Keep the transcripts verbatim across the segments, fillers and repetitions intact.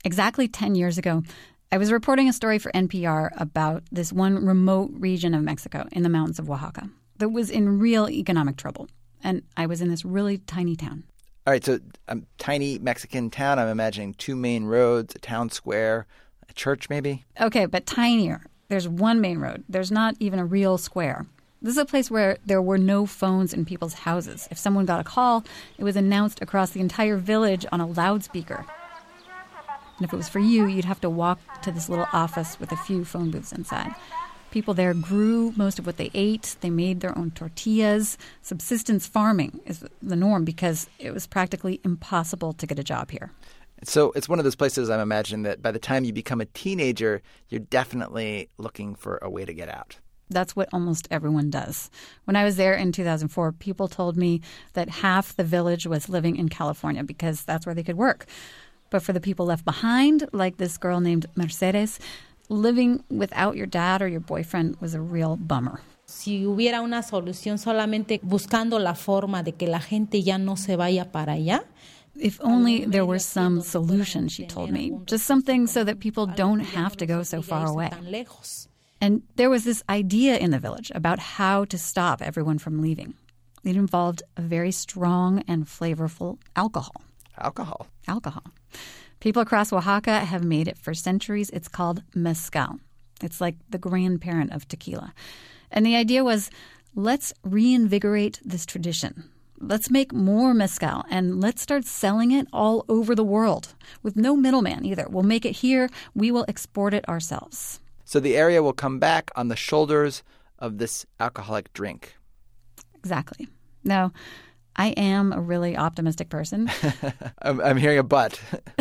Exactly ten years ago, I was reporting a story for N P R about this one remote region of Mexico in the mountains of Oaxaca that was in real economic trouble. And I was in this really tiny town. All right, so a tiny Mexican town. I'm imagining two main roads, a town square, a church maybe? Okay, but tinier. There's one main road. There's not even a real square. This is a place where there were no phones in people's houses. If someone got a call, it was announced across the entire village on a loudspeaker. And if it was for you, you'd have to walk to this little office with a few phone booths inside. People there grew most of what they ate. They made their own tortillas. Subsistence farming is the norm because it was practically impossible to get a job here. So it's one of those places I'm imagining that by the time you become a teenager, you're definitely looking for a way to get out. That's what almost everyone does. When I was there in two thousand four, people told me that half the village was living in California because that's where they could work. But for the people left behind, like this girl named Mercedes, living without your dad or your boyfriend was a real bummer. Si hubiera una solución solamente buscando la forma de que la gente ya no se vaya para allá. If only there were some solution, she told me. Just something so that people don't have to go so far away. And there was this idea in the village about how to stop everyone from leaving. It involved a very strong and flavorful alcohol. Alcohol? Alcohol. People across Oaxaca have made it for centuries. It's called mezcal. It's like the grandparent of tequila. And the idea was, let's reinvigorate this tradition. Let's make more mezcal and let's start selling it all over the world with no middleman either. We'll make it here. We will export it ourselves. So the area will come back on the shoulders of this alcoholic drink. Exactly. Now, I am a really optimistic person. I'm, I'm hearing a but.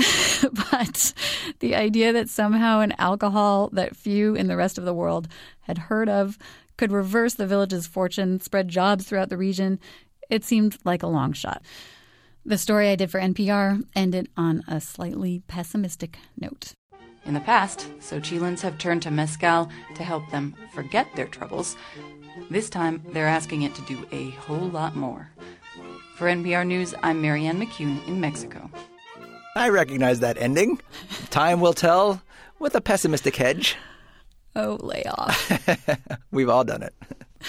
But the idea that somehow an alcohol that few in the rest of the world had heard of could reverse the village's fortune, spread jobs throughout the region, it seemed like a long shot. The story I did for N P R ended on a slightly pessimistic note. In the past, Xochilans have turned to mezcal to help them forget their troubles. This time, they're asking it to do a whole lot more. For N P R News, I'm Marianne McCune in Mexico. I recognize that ending. Time will tell with a pessimistic hedge. Oh, lay off. We've all done it.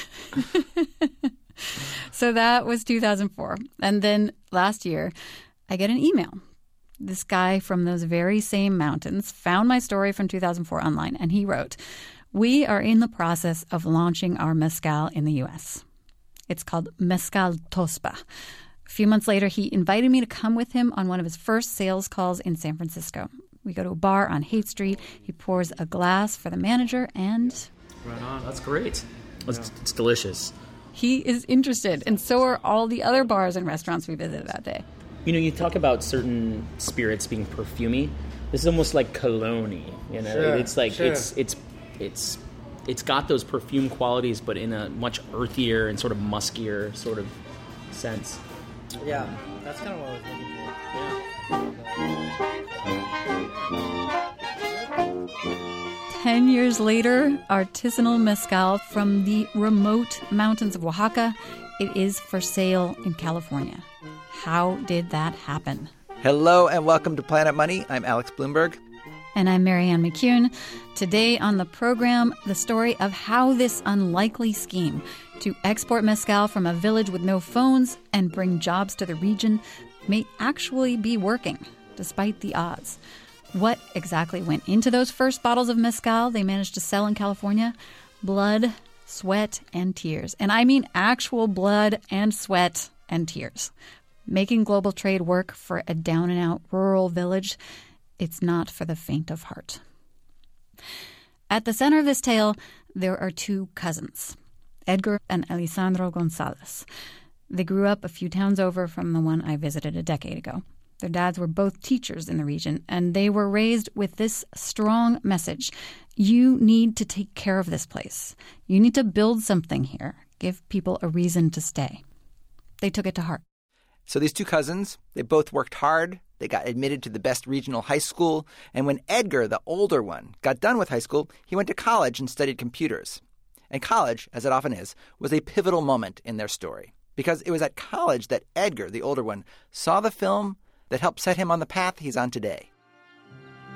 So that was two thousand four. And then last year, I get an email. This guy from those very same mountains found my story from two thousand four online, and he wrote, "We are in the process of launching our mezcal in the U S. It's called Mezcal Tospa." A few months later, he invited me to come with him on one of his first sales calls in San Francisco. We go to a bar on Haight Street. He pours a glass for the manager, and... Right on. That's great. It's, yeah. it's delicious. He is interested, and so are all the other bars and restaurants we visited that day. You know, you talk about certain spirits being perfumey. This is almost like cologne-y, you know? Sure, it's like, sure. it's, it's, it's, it's got those perfume qualities, but in a much earthier and sort of muskier sort of sense. Yeah, that's kind of what I was looking for. Yeah. Ten years later, artisanal mezcal from the remote mountains of Oaxaca, it is for sale in California. How did that happen? Hello and welcome to Planet Money. I'm Alex Bloomberg. And I'm Marianne McCune. Today on the program, the story of how this unlikely scheme to export mezcal from a village with no phones and bring jobs to the region may actually be working, despite the odds. What exactly went into those first bottles of mezcal they managed to sell in California? Blood, sweat, and tears. And I mean actual blood and sweat and tears. Making global trade work for a down-and-out rural village, it's not for the faint of heart. At the center of this tale, there are two cousins, Edgar and Alessandro Gonzalez. They grew up a few towns over from the one I visited a decade ago. Their dads were both teachers in the region, and they were raised with this strong message. You need to take care of this place. You need to build something here. Give people a reason to stay. They took it to heart. So these two cousins, they both worked hard. They got admitted to the best regional high school. And when Edgar, the older one, got done with high school, he went to college and studied computers. And college, as it often is, was a pivotal moment in their story. Because it was at college that Edgar, the older one, saw the film that helped set him on the path he's on today.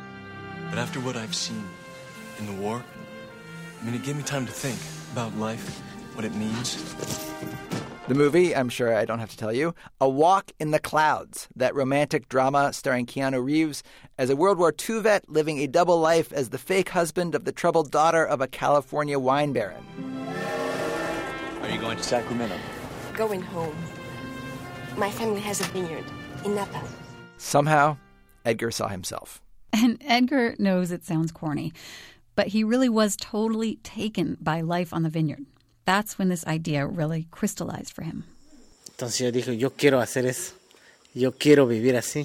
But after what I've seen in the war, I mean, it gave me time to think about life, what it means. The movie, I'm sure I don't have to tell you, A Walk in the Clouds, that romantic drama starring Keanu Reeves as a World War Two vet living a double life as the fake husband of the troubled daughter of a California wine baron. Are you going to Sacramento? Going home. My family has a vineyard in Napa. Somehow, Edgar saw himself. And Edgar knows it sounds corny, but he really was totally taken by life on the vineyard. That's when this idea really crystallized for him. Entonces yo dije, yo quiero hacer eso. Yo quiero vivir así.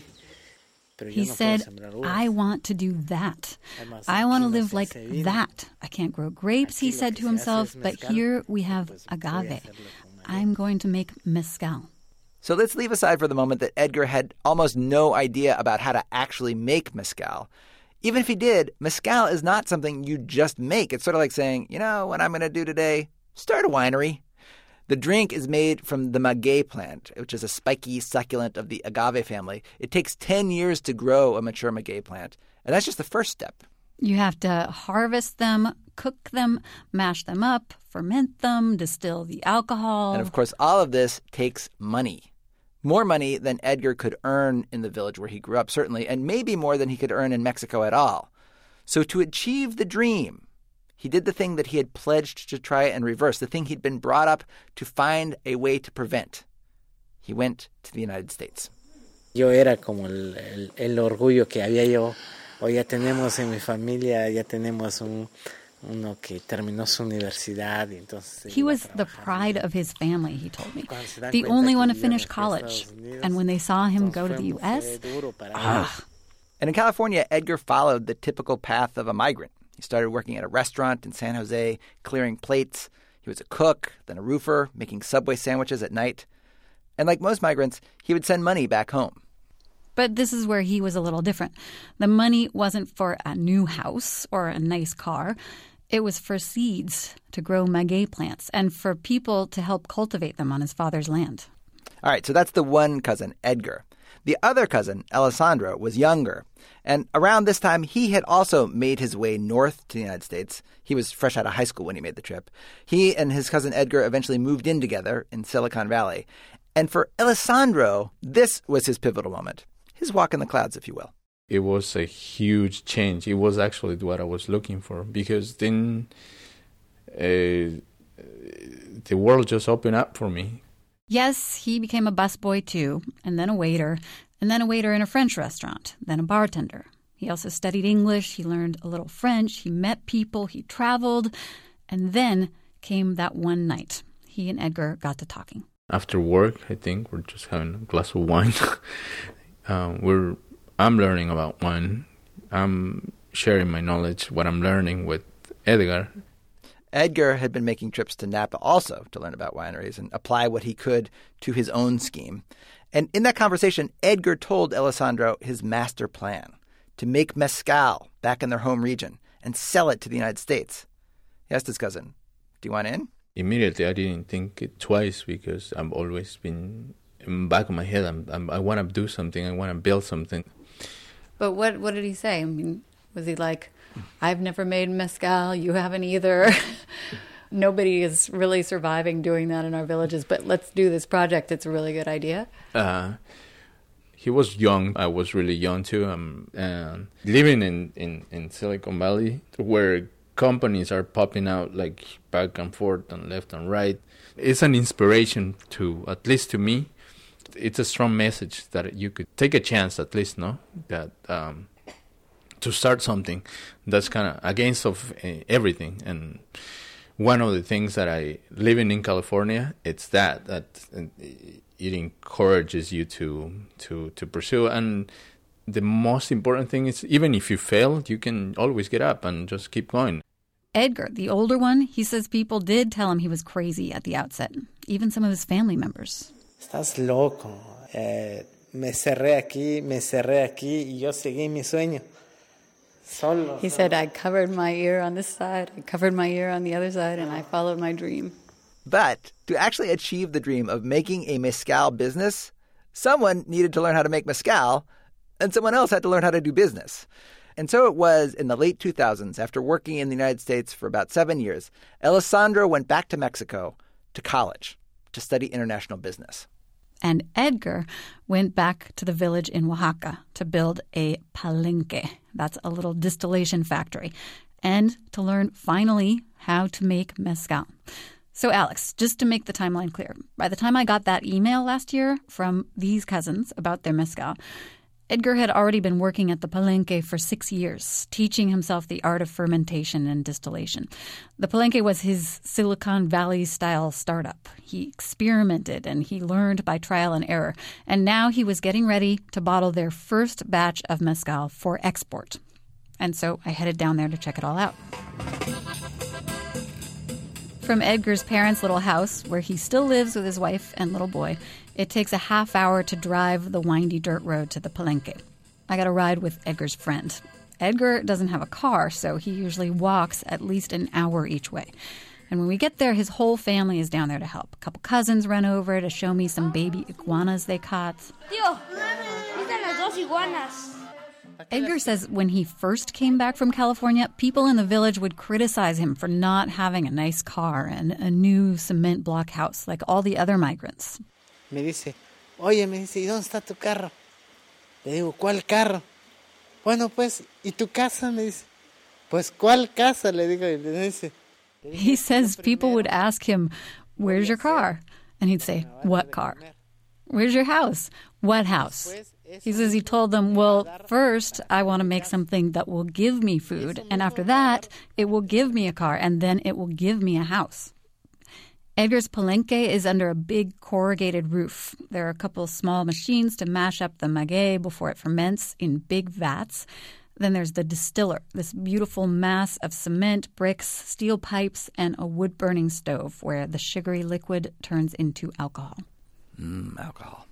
He said, I want to do that. I want to live like that. I can't grow grapes, he said to himself, but here we have agave. I'm going to make mezcal. So let's leave aside for the moment that Edgar had almost no idea about how to actually make mezcal. Even if he did, mezcal is not something you just make. It's sort of like saying, you know, what I'm going to do today? Start a winery. The drink is made from the maguey plant, which is a spiky succulent of the agave family. It takes ten years to grow a mature maguey plant, and that's just the first step. You have to harvest them, cook them, mash them up, ferment them, distill the alcohol. And of course, all of this takes money. More money than Edgar could earn in the village where he grew up, certainly, and maybe more than he could earn in Mexico at all. So to achieve the dream, he did the thing that he had pledged to try and reverse, the thing he'd been brought up to find a way to prevent. He went to the United States. Yo era como el, el, el orgullo que había yo. Hoy ya tenemos en mi familia, ya tenemos un, uno que terminó su universidad. Y entonces he was the pride of his family, he told me. The only one to finish college. And when they saw him go to the U S, ah. And in California, Edgar followed the typical path of a migrant. He started working at a restaurant in San Jose, clearing plates. He was a cook, then a roofer, making Subway sandwiches at night. And like most migrants, he would send money back home. But this is where he was a little different. The money wasn't for a new house or a nice car. It was for seeds to grow maguey plants and for people to help cultivate them on his father's land. All right, so that's the one cousin, Edgar. The other cousin, Alessandro, was younger. And around this time, he had also made his way north to the United States. He was fresh out of high school when he made the trip. He and his cousin Edgar eventually moved in together in Silicon Valley. And for Alessandro, this was his pivotal moment. His walk in the clouds, if you will. It was a huge change. It was actually what I was looking for, because then uh, the world just opened up for me. Yes, he became a busboy too, and then a waiter, and then a waiter in a French restaurant, then a bartender. He also studied English, he learned a little French, he met people, he traveled, and then came that one night. He and Edgar got to talking. After work, I think, we're just having a glass of wine. um, we're I'm learning about wine. I'm sharing my knowledge, what I'm learning with Edgar. Edgar had been making trips to Napa also to learn about wineries and apply what he could to his own scheme. And in that conversation, Edgar told Alessandro his master plan to make mezcal back in their home region and sell it to the United States. He asked his cousin, do you want in? Immediately, I didn't think it twice, because I've always been in the back of my head. I'm, I'm, I want to do something. I want to build something. But what what did he say? I mean, was he like, I've never made mezcal, you haven't either. Nobody is really surviving doing that in our villages, but let's do this project. It's a really good idea. Uh, he was young. I was really young too. Um, and living in, in, in Silicon Valley, where companies are popping out like back and forth and left and right, it's an inspiration to, at least to me. It's a strong message that you could take a chance, at least, no? That um, to start something that's kind of against of uh, everything. And one of the things that I living in California, it's that that it encourages you to to to pursue. And the most important thing is, even if you fail, you can always get up and just keep going. Edgar, the older one, he says people did tell him he was crazy at the outset, even some of his family members. Estás loco. Eh, me cerré aquí, me cerré aquí, y yo seguí mi sueño. Solo. He said, I covered my ear on this side, I covered my ear on the other side, and I followed my dream. But to actually achieve the dream of making a mezcal business, someone needed to learn how to make mezcal, and someone else had to learn how to do business. And so it was in the late two thousands, after working in the United States for about seven years, Alessandro went back to Mexico to college to study international business. And Edgar went back to the village in Oaxaca to build a palenque. That's a little distillation factory. And to learn, finally, how to make mezcal. So, Alex, just to make the timeline clear, by the time I got that email last year from these cousins about their mezcal, Edgar had already been working at the Palenque for six years, teaching himself the art of fermentation and distillation. The Palenque was his Silicon Valley-style startup. He experimented and he learned by trial and error. And now he was getting ready to bottle their first batch of mezcal for export. And so I headed down there to check it all out. From Edgar's parents' little house, where he still lives with his wife and little boy, it takes a half hour to drive the windy dirt road to the Palenque. I got a ride with Edgar's friend. Edgar doesn't have a car, so he usually walks at least an hour each way. And when we get there, his whole family is down there to help. A couple cousins run over to show me some baby iguanas they caught. Tío, ¿viste las dos iguanas? Edgar says when he first came back from California, people in the village would criticize him for not having a nice car and a new cement block house like all the other migrants. Me dice, oye, me dice, ¿y dónde está tu carro? Le digo, ¿cuál carro? Bueno, pues, ¿y tu casa? Me dice, pues, ¿cuál casa? Le digo, y le dice. He says people would ask him, where's your car? And he'd say, what car? Where's your house? What house? He says he told them, well, first I want to make something that will give me food, and after that, it will give me a car, and then it will give me a house. Edgar's Palenque is under a big corrugated roof. There are a couple small machines to mash up the maguey before it ferments in big vats. Then there's the distiller, this beautiful mass of cement, bricks, steel pipes, and a wood-burning stove where the sugary liquid turns into alcohol. Mmm, alcohol.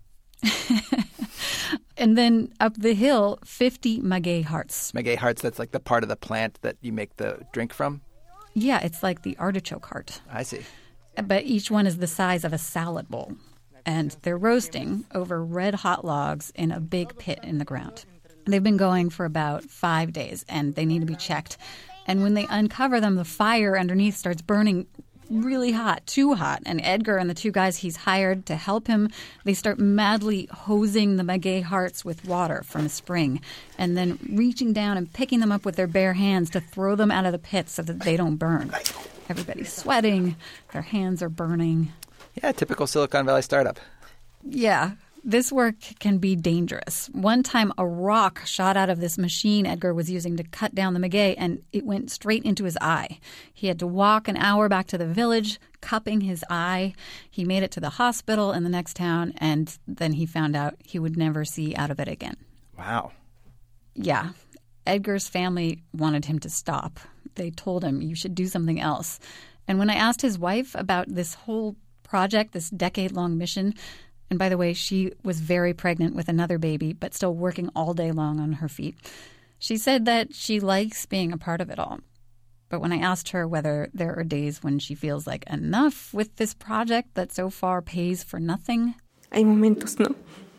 And then up the hill, fifty maguey hearts. Maguey hearts, that's like the part of the plant that you make the drink from? Yeah, it's like the artichoke heart. I see. But each one is the size of a salad bowl. And they're roasting over red-hot logs in a big pit in the ground. They've been going for about five days, and they need to be checked. And when they uncover them, the fire underneath starts burning really hot, too hot. And Edgar and the two guys he's hired to help him, they start madly hosing the maguey hearts with water from a spring and then reaching down and picking them up with their bare hands to throw them out of the pit so that they don't burn. Everybody's sweating. Their hands are burning. Yeah, typical Silicon Valley startup. Yeah. This work can be dangerous. One time, a rock shot out of this machine Edgar was using to cut down the maguey, and it went straight into his eye. He had to walk an hour back to the village, cupping his eye. He made it to the hospital in the next town, and then he found out he would never see out of it again. Wow. Yeah. Edgar's family wanted him to stop. They told him, you should do something else. And when I asked his wife about this whole project, this decade-long mission, and by the way, she was very pregnant with another baby, but still working all day long on her feet. She said that she likes being a part of it all. But when I asked her whether there are days when she feels like enough with this project that so far pays for nothing. Hay momentos, ¿no?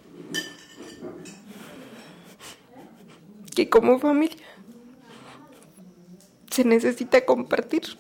Que como familia se necesita compartir.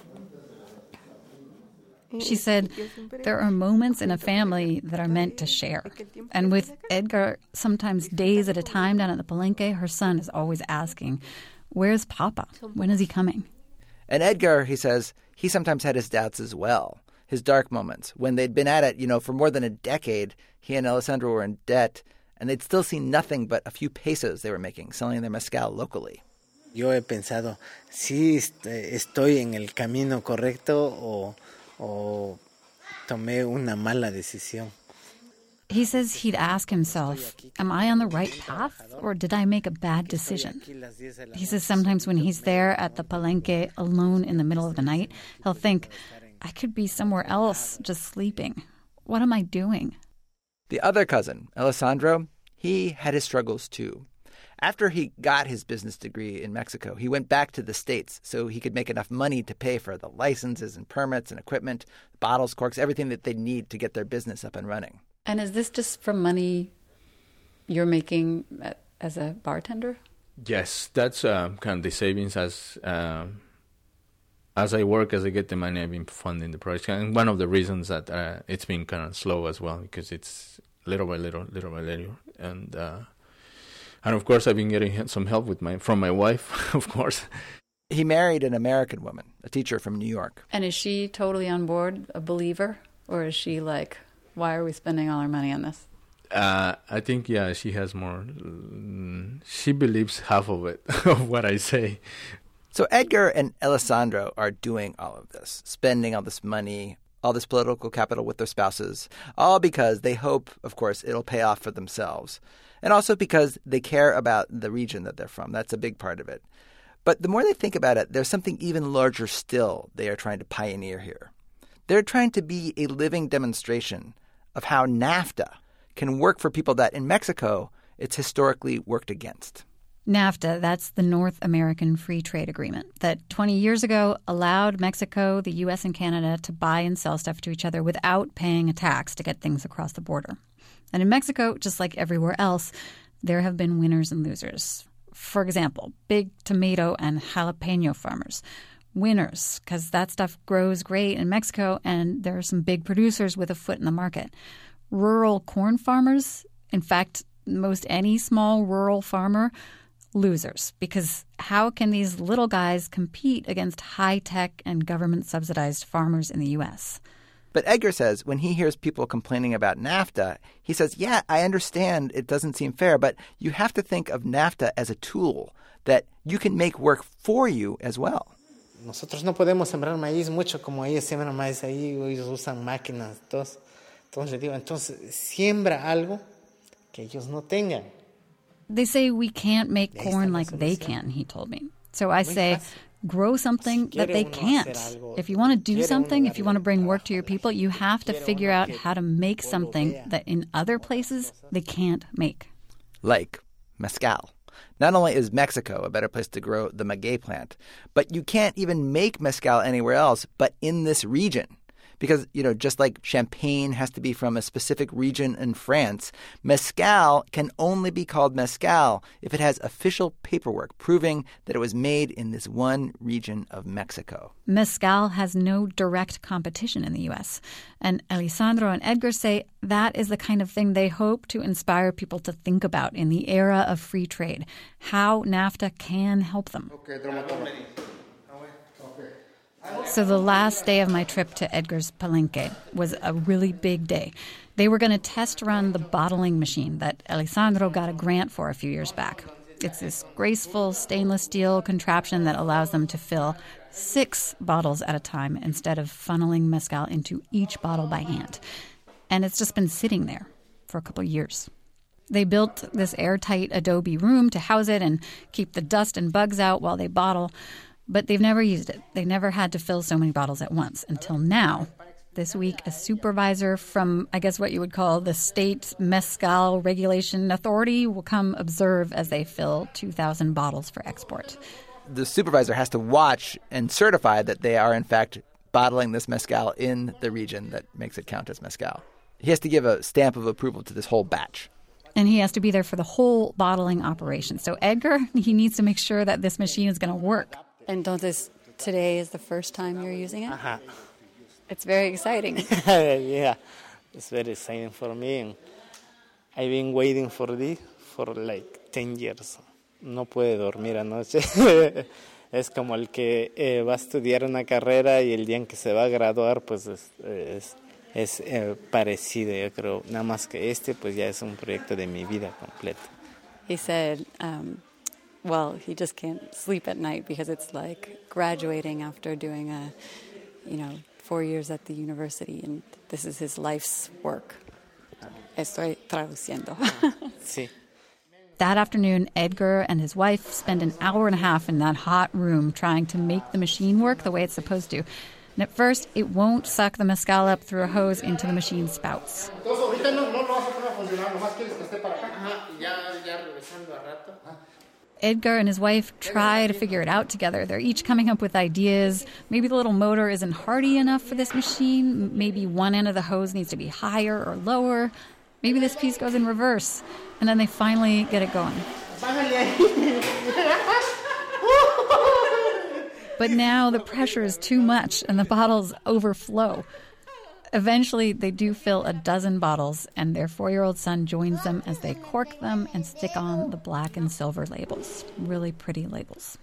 She said, there are moments in a family that are meant to share. And with Edgar, sometimes days at a time down at the Palenque, her son is always asking, where's Papa? When is he coming? And Edgar, he says, he sometimes had his doubts as well, his dark moments. When they'd been at it, you know, for more than a decade, he and Alessandro were in debt, and they'd still seen nothing but a few pesos they were making, selling their mezcal locally. Yo he pensado, si estoy en el camino correcto o... o tomé una mala decisión. He says he'd ask himself, am I on the right path or did I make a bad decision? He says sometimes when he's there at the Palenque alone in the middle of the night, he'll think, I could be somewhere else just sleeping. What am I doing? The other cousin, Alessandro, he had his struggles too. After he got his business degree in Mexico, he went back to the States so he could make enough money to pay for the licenses and permits and equipment, bottles, corks, everything that they need to get their business up and running. And is this just from money you're making as a bartender? Yes, that's uh, kind of the savings as um, as I work, as I get the money, I've been funding the project. And one of the reasons that uh, it's been kind of slow as well, because it's little by little, little by little. And uh, and of course, I've been getting some help with my from my wife, of course. He married an American woman, a teacher from New York. And is she totally on board, a believer? Or is she like, why are we spending all our money on this? Uh, I think, yeah, she has more. Mm, she believes half of it, of what I say. So Edgar and Alessandro are doing all of this, spending all this money, all this political capital with their spouses, all because they hope, of course, it'll pay off for themselves. And also because they care about the region that they're from. That's a big part of it. But the more they think about it, there's something even larger still they are trying to pioneer here. They're trying to be a living demonstration of how NAFTA can work for people that in Mexico it's historically worked against. NAFTA, that's the North American Free Trade Agreement that twenty years ago allowed Mexico, the U S, and Canada to buy and sell stuff to each other without paying a tax to get things across the border. And in Mexico, just like everywhere else, there have been winners and losers. For example, big tomato and jalapeno farmers. Winners, because that stuff grows great in Mexico, and there are some big producers with a foot in the market. Rural corn farmers, in fact, most any small rural farmer, losers, because how can these little guys compete against high-tech and government-subsidized farmers in the U S? But Edgar says when he hears people complaining about NAFTA, he says, yeah, I understand it doesn't seem fair, but you have to think of NAFTA as a tool that you can make work for you as well. Nosotros no podemos sembrar maíz mucho como ellos siembran maíz ahí, ellos usan máquinas, todos. Entonces, digo, entonces siembra algo que ellos no tengan. They say we can't make corn like they can, he told me. So I say, grow something that they can't. If you want to do something, if you want to bring work to your people, you have to figure out how to make something that in other places they can't make. Like mezcal. Not only is Mexico a better place to grow the maguey plant, but you can't even make mezcal anywhere else but in this region. Because, you know, just like champagne has to be from a specific region in France, mezcal can only be called mezcal if it has official paperwork proving that it was made in this one region of Mexico. Mezcal has no direct competition in the U S. And Alessandro and Edgar say that is the kind of thing they hope to inspire people to think about in the era of free trade, how NAFTA can help them. So the last day of my trip to Edgar's Palenque was a really big day. They were going to test run the bottling machine that Alessandro got a grant for a few years back. It's this graceful stainless steel contraption that allows them to fill six bottles at a time instead of funneling mezcal into each bottle by hand. And it's just been sitting there for a couple years. They built this airtight adobe room to house it and keep the dust and bugs out while they bottle. But they've never used it. They never had to fill so many bottles at once until now. This week, a supervisor from, I guess what you would call the State Mezcal Regulation Authority will come observe as they fill two thousand bottles for export. The supervisor has to watch and certify that they are, in fact, bottling this mezcal in the region that makes it count as mezcal. He has to give a stamp of approval to this whole batch. And he has to be there for the whole bottling operation. So Edgar, he needs to make sure that this machine is going to work. Entonces, today is the first time you're using it? Ajá. It's very exciting. Yeah, it's very exciting for me. And I've been waiting for this for like ten years. No puede dormir anoche. Es como el que eh, va a estudiar una carrera y el día en que se va a graduar, pues es, es, es eh, parecido, yo creo. Nada más que este, pues ya es un proyecto de mi vida completa. He said... Um, Well, he just can't sleep at night because it's like graduating after doing a, you know, four years at the university, and this is his life's work. Estoy traduciendo. Sí. That afternoon, Edgar and his wife spend an hour and a half in that hot room trying to make the machine work the way it's supposed to. And at first, it won't suck the mezcal up through a hose into the machine spouts. Edgar and his wife try to figure it out together. They're each coming up with ideas. Maybe the little motor isn't hardy enough for this machine. Maybe one end of the hose needs to be higher or lower. Maybe this piece goes in reverse. And then they finally get it going. But now the pressure is too much and the bottles overflow. Eventually, they do fill a dozen bottles, and their four-year-old son joins them as they cork them and stick on the black and silver labels. Really pretty labels.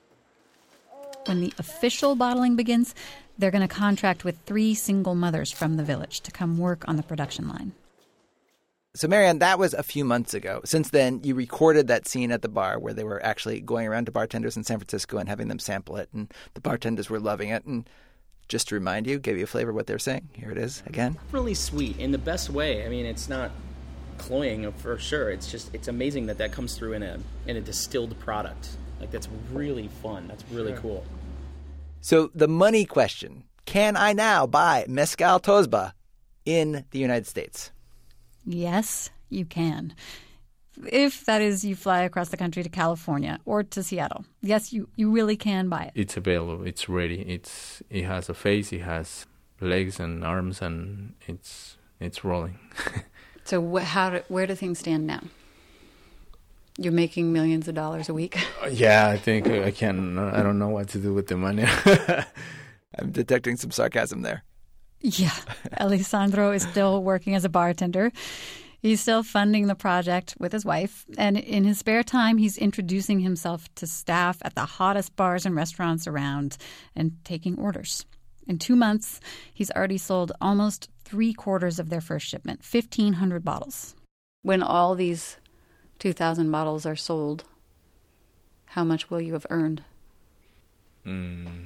When the official bottling begins, they're going to contract with three single mothers from the village to come work on the production line. So, Marianne, that was a few months ago. Since then, you recorded that scene at the bar where they were actually going around to bartenders in San Francisco and having them sample it, and the bartenders were loving it. And just to remind you, give you a flavor of what they're saying, here it is again. Really sweet in the best way. I mean, it's not cloying for sure. It's just it's amazing that that comes through in a in a distilled product. Like, that's really fun. That's really sure. cool. So the money question: can I now buy Mezcal Tosba in the United States? Yes, you can. If, that is, you fly across the country to California or to Seattle. Yes, you, you really can buy it. It's available. It's ready. It's It has a face. It has legs and arms, and it's it's rolling. So wh- how do, where do things stand now? You're making millions of dollars a week? Yeah, I think I can. I don't know what to do with the money. I'm detecting some sarcasm there. Yeah, Alessandro is still working as a bartender. He's still funding the project with his wife. And in his spare time, he's introducing himself to staff at the hottest bars and restaurants around and taking orders. In two months, he's already sold almost three quarters of their first shipment, fifteen hundred bottles. When all these two thousand bottles are sold, how much will you have earned? Mm.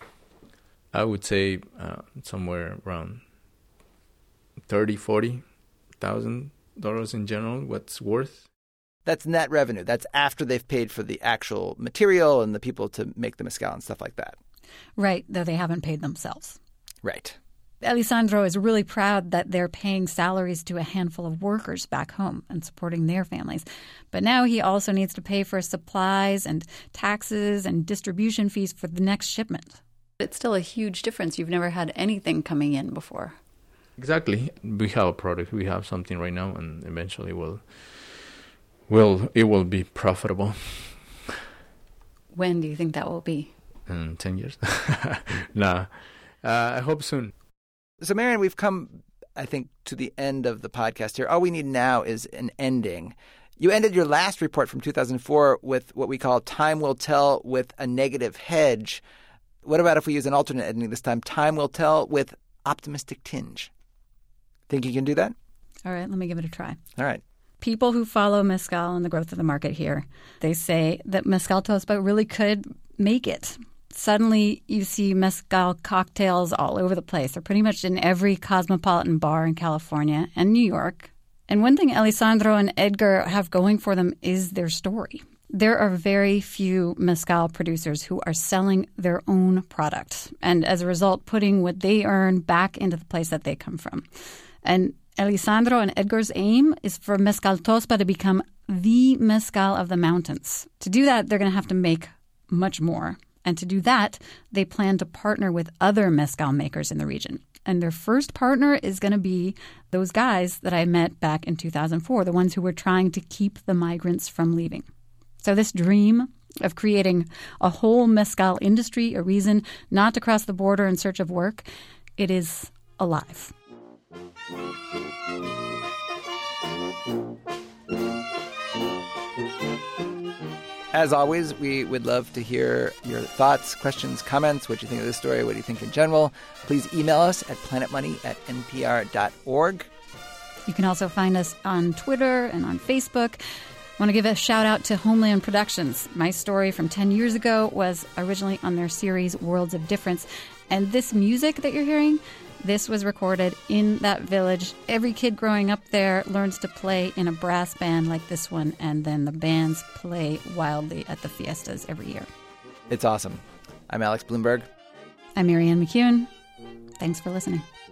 I would say uh, somewhere around thirty, forty thousand dollars in general. What's worth? That's net revenue. That's after they've paid for the actual material and the people to make the mezcal and stuff like that. Right, though they haven't paid themselves. Right. Alessandro is really proud that they're paying salaries to a handful of workers back home and supporting their families. But now he also needs to pay for supplies and taxes and distribution fees for the next shipment. It's still a huge difference. You've never had anything coming in before. Exactly. We have a product. We have something right now, and eventually we'll, will it will be profitable. When do you think that will be? In ten years? Nah. Uh, I hope soon. So, Marianne, we've come, I think, to the end of the podcast here. All we need now is an ending. You ended your last report from two thousand four with what we call Time Will Tell with a negative hedge. What about if we use an alternate ending this time? Time will tell with optimistic tinge. Think you can do that? All right, let me give it a try. All right. People who follow mezcal and the growth of the market here, they say that Mezcal Tosba really could make it. Suddenly, you see mezcal cocktails all over the place. They're pretty much in every cosmopolitan bar in California and New York. And one thing Alessandro and Edgar have going for them is their story. There are very few mezcal producers who are selling their own product and, as a result, putting what they earn back into the place that they come from. And Alessandro and Edgar's aim is for Mezcal Tosba to become the mezcal of the mountains. To do that, they're going to have to make much more. And to do that, they plan to partner with other mezcal makers in the region. And their first partner is going to be those guys that I met back in two thousand four, the ones who were trying to keep the migrants from leaving. So this dream of creating a whole mezcal industry, a reason not to cross the border in search of work, it is alive. As always, we would love to hear your thoughts, questions, comments, what you think of this story, what do you think in general. Please email us at planetmoney at n p r dot org. You can also find us on Twitter and on Facebook. I want to give a shout out to Homeland Productions. My story from ten years ago was originally on their series Worlds of Difference. And this music that you're hearing, this was recorded in that village. Every kid growing up there learns to play in a brass band like this one, and then the bands play wildly at the fiestas every year. It's awesome. I'm Alex Bloomberg. I'm Marianne McCune. Thanks for listening.